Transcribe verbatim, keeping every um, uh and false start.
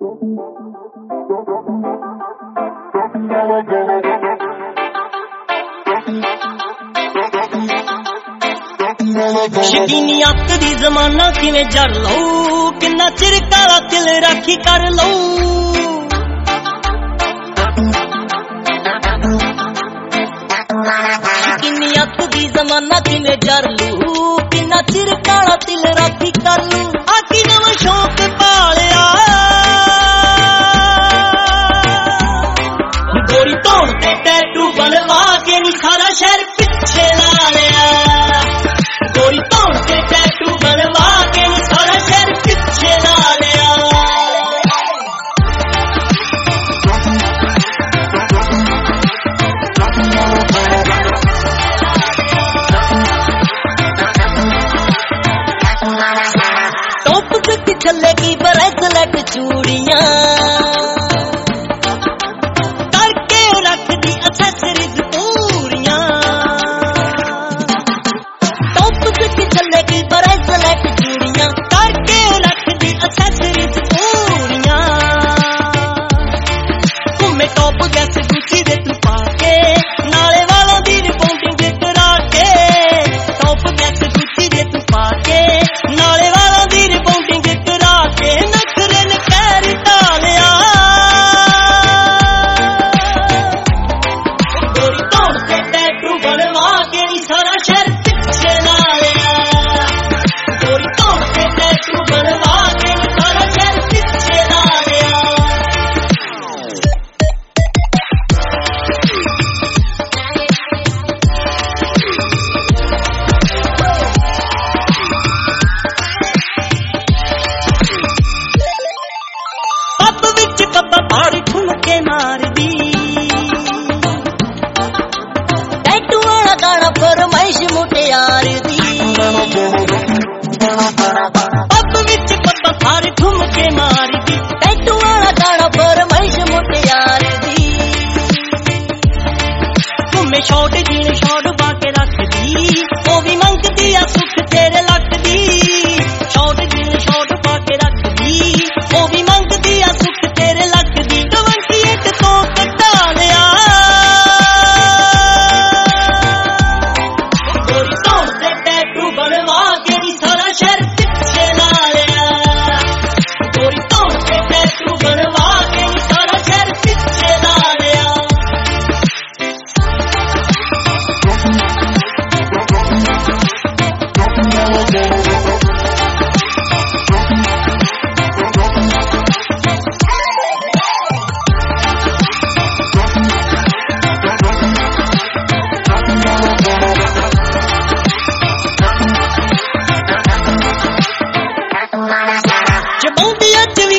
ਸ਼ਕੀਨੀ ਅੱਤ ਦੀ ਜ਼ਮਾਨਾ ਕਿਵੇਂ ਜੜ ਲਊ, ਕਿੰਨਾ ਚਿਰ ਕਾਲਾ ਦਿਲ ਰਾਖੀ ਕਰ ਲਊ। ਸ਼ਕੀਨੀ ਅੱਤ ਦੀ ਜ਼ਮਾਨਾ ਕਿਵੇਂ ਜੜ ਲਊ, ਕਿੰਨਾ ਚਿਰ ਕਾਲਾ ਦਿਲ ਰਾਖੀ ਕਰ ਲਊ। ਆਖੀ ਨਵਾਂ ਸ਼ੌਕ ਪਾਲਿਆ ਗੋਰੀ ਧੌਣ ਤੇ ਟੈਟੂ ਬਣਵਾ ਕੇ ਨੀ ਸਾਰਾ ਸ਼ਹਿਰ ਪਿੱਛੇ ਲਾ ਲਿਆ। ਗੋਰੀ ਧੌਣ ਤੇ ਟੈਟੂ ਬਣਵਾ ਕੇ ਨੀ ਸਾਰਾ ਸ਼ਹਿਰ ਪਿੱਛੇ ਲਾ ਲਿਆ। ਟੋਪ ਤੱਕ ਚੱਲੇਗੀ ਬਰੈਸਲੈਟ ਚੂੜੀਆਂ ਪਾੜੀ ਠੁਮਕੇ ਮਾਰਦੀ ਟੈਟੂ ਵਾਲਾ ਗਾਣਾ ਫਰਮਾਇਸ਼ ਮੁਟਿਆਰ ਦੀ। ਪੱਬ ਵਿੱਚ ਪੱਪਾ ਪਾੜੀ ਠੁਮਕੇ ਮਾਰਦੀ ਟੈਟੂ ਵਾਲਾ ਗਾਣਾ ਫਰਮਾਇਸ਼ ਮੁਟਿਆਰ ਦੀ। ਤੁਮੇ ਸ਼ੌਟ ਜੀਨ ਸ਼ੌਟ ਪਾ ਕੇ ਰੱਖਦੀ, ਉਹ ਵੀ ਮੰਗਦੀ ਆ ਸੁੱਖ ਤੇਰੇ ਲੱਕ ਦੀ। ਸ਼ੌਟ ਜੀਨ ਸ਼ੌਟ ਪਾ ਕੇ ਰੱਖਦੀ, ਉਹ ਵੀ ਮੰਗਦੀ ਆ ਸੁੱਖ ਤੇਰੇ ਲੱਕ ਦੀ। ਕਵੰਕੀ ਇੱਕ ਤੋਂ ਕਟਾ ਲਿਆ ਗੋਰੀ ਧੌਣ ਤੇ ਟੈਟੂ ਬਣਵਾ ਕੇ ਨੀ ਸਾਰਾ ਸ਼ਹਿਰ ਪਿੱਛੇ ਲਾ ਲਿਆ। ਗੋਰੀ ਧੌਣ ਤੇ ਟੈਟੂ ਬਣਵਾ ਕੇ ਨੀ ਸਾਰਾ ਸ਼ਹਿਰ ਪਿੱਛੇ ਲਾ ਲਿਆ। ਚਬਾਉਂਦੀ ਅੱਜ ਵੀ